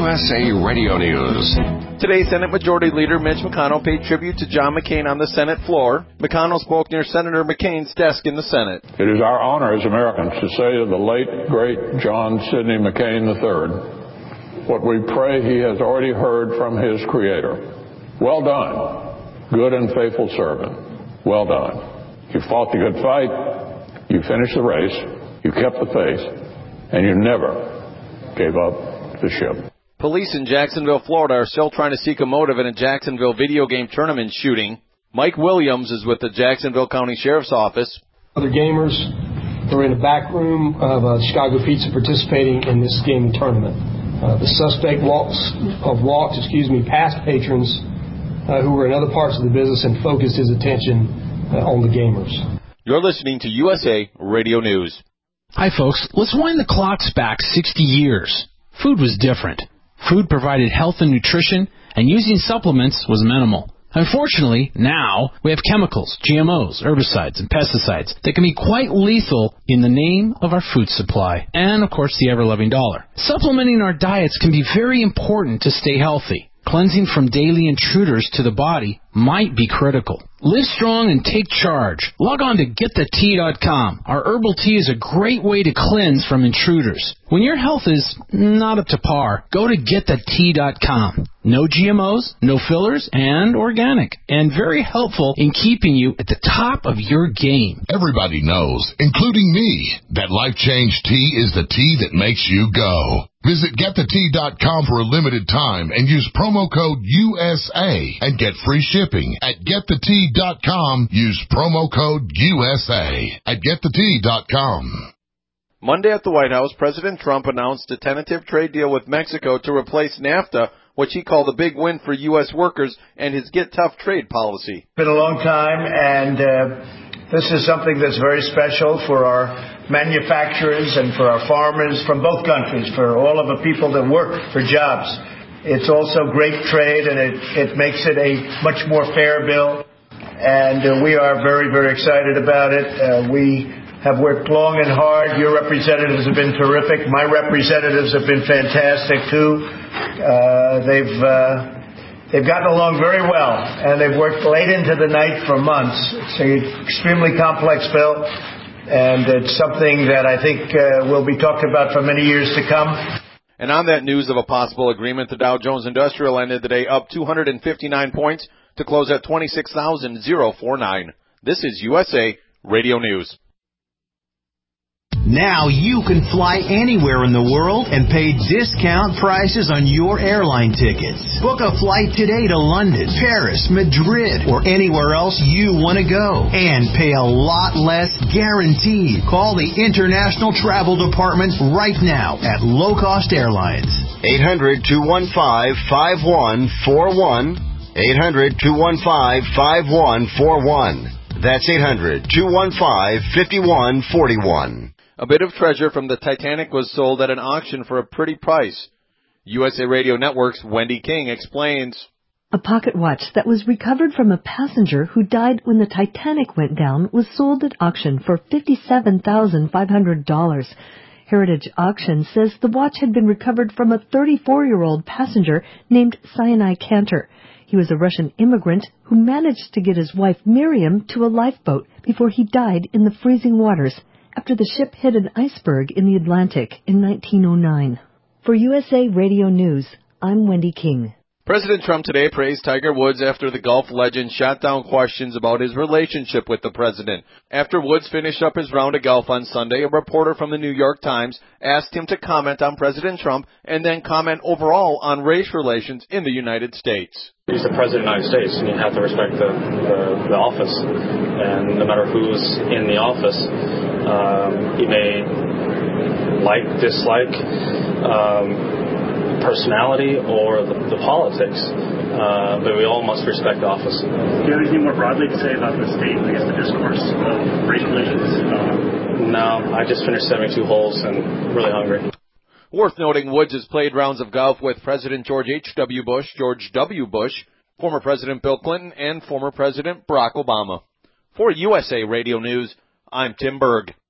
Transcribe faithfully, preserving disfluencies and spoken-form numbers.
S A Radio News. Today, Senate Majority Leader Mitch McConnell paid tribute to John McCain on the Senate floor. McConnell spoke near Senator McCain's desk in the Senate. It is our honor as Americans to say to the late, great John Sidney McCain the third, what we pray he has already heard from his Creator. Well done, good and faithful servant. Well done. You fought the good fight, you finished the race, you kept the faith, and you never gave up the ship. Police in Jacksonville, Florida are still trying to seek a motive in a Jacksonville video game tournament shooting. Mike Williams is with the Jacksonville County Sheriff's Office. Other gamers were in the back room of uh, Chicago Pizza participating in this gaming tournament. Uh, the suspect walks, uh, walked, excuse me, past patrons uh, who were in other parts of the business and focused his attention uh, on the gamers. You're listening to U S A Radio News. Hi, folks. Let's wind the clocks back sixty years. Food was different. Food provided health and nutrition, and using supplements was minimal. Unfortunately, now we have chemicals, G M Os, herbicides, and pesticides that can be quite lethal in the name of our food supply and, of course, the ever-loving dollar. Supplementing our diets can be very important to stay healthy. Cleansing from daily intruders to the body might be critical. Live strong and take charge. Log on to get the tea dot com. Our herbal tea is a great way to cleanse from intruders. When your health is not up to par, go to get the tea dot com. No G M Os, no fillers, and organic. And very helpful in keeping you at the top of your game. Everybody knows, including me, that Life Change Tea is the tea that makes you go. Visit get the tea dot com for a limited time and use promo code U S A and get free shipping. At get the tea dot com, use promo code U S A at get the tea dot com. Monday at the White House, President Trump announced a tentative trade deal with Mexico to replace NAFTA, which he called a big win for U S workers and his Get Tough trade policy. It's been a long time, and uh, this is something that's very special for our manufacturers and for our farmers from both countries, for all of the people that work for jobs. It's also great trade, and it, it makes it a much more fair bill, and uh, we are very, very excited about it. Uh, we have worked long and hard. Your representatives have been terrific. My representatives have been fantastic, too. Uh, they've uh, they've gotten along very well, and they've worked late into the night for months. It's an extremely complex bill, and it's something that I think uh, will be talked about for many years to come. And on that news of a possible agreement, the Dow Jones Industrial ended the day up two hundred fifty-nine points to close at twenty-six thousand forty-nine. This is U S A Radio News. Now you can fly anywhere in the world and pay discount prices on your airline tickets. Book a flight today to London, Paris, Madrid, or anywhere else you want to go. And pay a lot less guaranteed. Call the International Travel Department right now at Low Cost Airlines. eight hundred, two one five, five one four one. eight hundred, two one five, five one four one. That's eight hundred, two one five, five one four one. A bit of treasure from the Titanic was sold at an auction for a pretty price. U S A Radio Network's Wendy King explains. A pocket watch that was recovered from a passenger who died when the Titanic went down was sold at auction for fifty-seven thousand five hundred dollars. Heritage Auction says the watch had been recovered from a thirty-four-year-old passenger named Sinai Cantor. He was a Russian immigrant who managed to get his wife Miriam to a lifeboat before he died in the freezing waters after the ship hit an iceberg in the Atlantic in nineteen oh nine. For U S A Radio News, I'm Wendy King. President Trump today praised Tiger Woods after the golf legend shot down questions about his relationship with the president. After Woods finished up his round of golf on Sunday, a reporter from the New York Times asked him to comment on President Trump and then comment overall on race relations in the United States. He's the president of the United States, and you have to respect the, the, the office. And no matter who's in the office, um, he may like, dislike, um, personality or the, the politics, uh, but we all must respect office. Do you have anything more broadly to say about the state, I guess, the discourse of race relations? Uh, no, I just finished seventy-two holes and really hungry. Worth noting, Woods has played rounds of golf with President George H W. Bush, George W. Bush, former President Bill Clinton, and former President Barack Obama. For U S A Radio News, I'm Tim Berg.